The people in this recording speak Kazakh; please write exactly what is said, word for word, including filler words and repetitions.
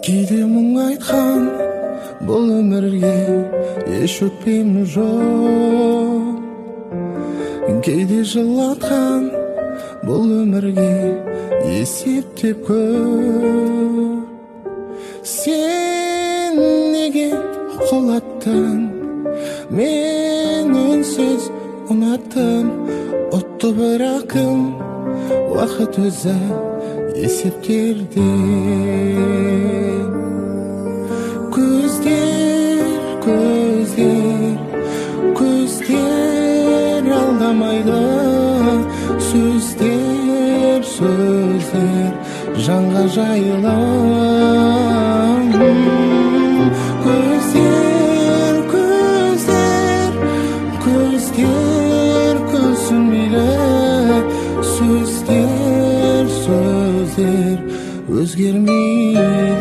Кейде мұң айтқан бұл өмірге еш өкпем жоқ. Кейде жылатқан бұл өмірге есептеп көр. Сен неге құлаттың, мен үнсіз ұнаттым. Отты бірақ кім, уақыт өзі есептерде. Көздер, көздер, көздер алдамайды. Сөздер, сөздер жанға жайлы. Көздер, көздер, көздер көсілмейлі. Сөздер, сөздер өзгермейді.